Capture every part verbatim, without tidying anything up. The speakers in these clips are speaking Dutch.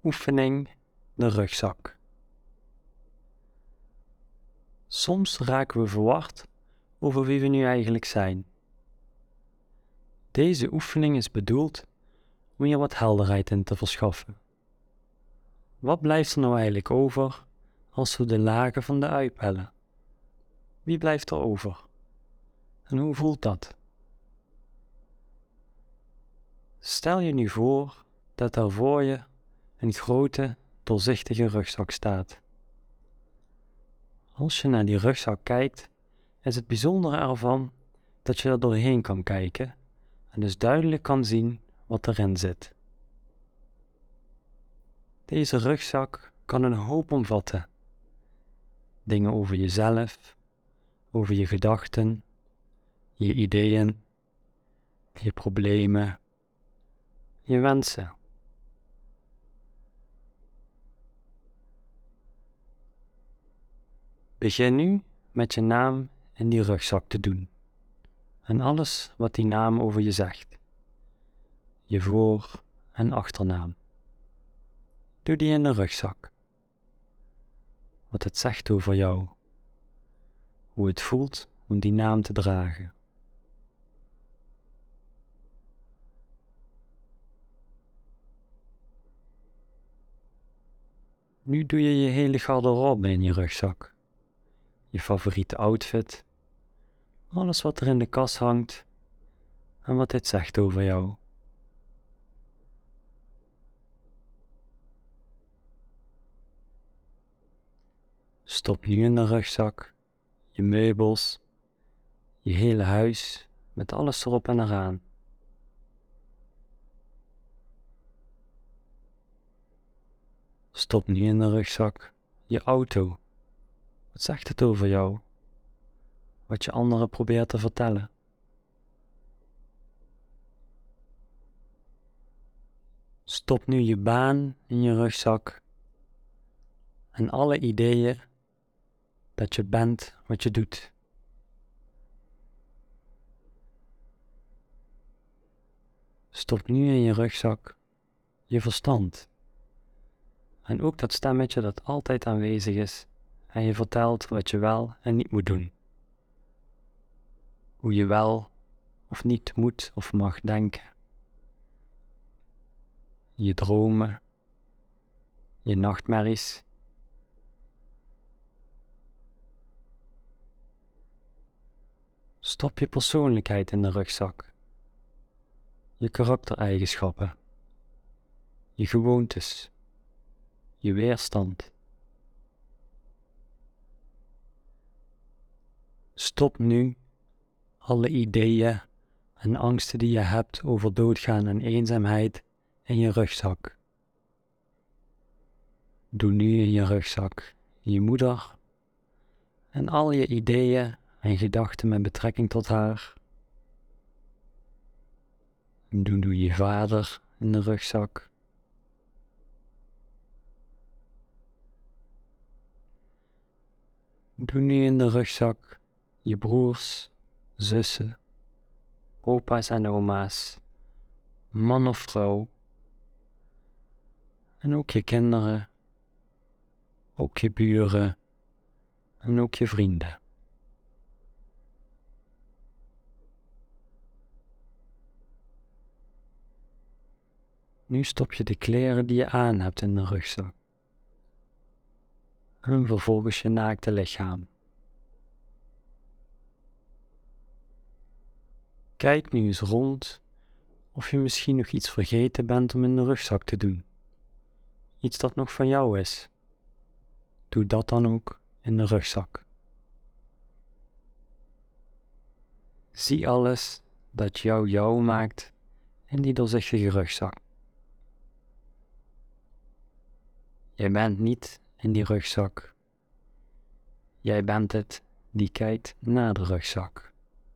Oefening de rugzak. Soms raken we verward over wie we nu eigenlijk zijn. Deze oefening is bedoeld om je wat helderheid in te verschaffen. Wat blijft er nou eigenlijk over als we de lagen van de ui pellen? Wie blijft er over? En hoe voelt dat? Stel je nu voor dat er voor je een grote, doorzichtige rugzak staat. Als je naar die rugzak kijkt, is het bijzondere ervan dat je er doorheen kan kijken en dus duidelijk kan zien wat erin zit. Deze rugzak kan een hoop omvatten. Dingen over jezelf, over je gedachten, je ideeën, je problemen, je wensen. Begin nu met je naam in die rugzak te doen en alles wat die naam over je zegt. Je voor- en achternaam. Doe die in de rugzak. Wat het zegt over jou. Hoe het voelt om die naam te dragen. Nu doe je je hele garderobe in je rugzak. Je favoriete outfit, alles wat er in de kast hangt en wat dit zegt over jou. Stop nu in de rugzak je meubels, je hele huis met alles erop en eraan. Stop nu in de rugzak je auto. Wat zegt het over jou? Wat je anderen probeert te vertellen. Stop nu je baan in je rugzak en alle ideeën dat je bent wat je doet. Stop nu in je rugzak je verstand en ook dat stemmetje dat altijd aanwezig is en je vertelt wat je wel en niet moet doen. Hoe je wel of niet moet of mag denken. Je dromen, je nachtmerries. Stop je persoonlijkheid in de rugzak. Je karaktereigenschappen. Je gewoontes. Je weerstand. Stop nu alle ideeën en angsten die je hebt over doodgaan en eenzaamheid in je rugzak. Doe nu in je rugzak je moeder en al je ideeën en gedachten met betrekking tot haar. Doe nu je vader in de rugzak. Doe nu in de rugzak je broers, zussen, opa's en oma's, man of vrouw. En ook je kinderen, ook je buren en ook je vrienden. Nu stop je de kleren die je aan hebt in de rugzak. En vervolgens je naakte lichaam. Kijk nu eens rond of je misschien nog iets vergeten bent om in de rugzak te doen. Iets dat nog van jou is. Doe dat dan ook in de rugzak. Zie alles dat jou jou maakt in die doorzichtige rugzak. Jij bent niet in die rugzak. Jij bent het die kijkt naar de rugzak.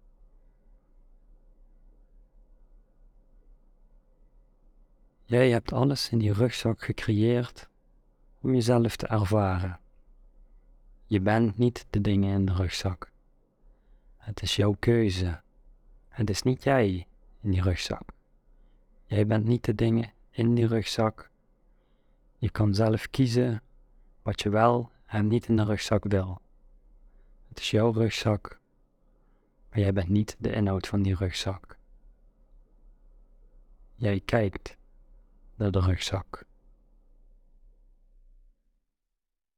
Jij hebt alles in die rugzak gecreëerd om jezelf te ervaren. Je bent niet de dingen in de rugzak. Het is jouw keuze. Het is niet jij in die rugzak. Jij bent niet de dingen in die rugzak. Je kan zelf kiezen wat je wel en niet in de rugzak wil. Het is jouw rugzak, maar jij bent niet de inhoud van die rugzak. Jij kijkt naar de rugzak.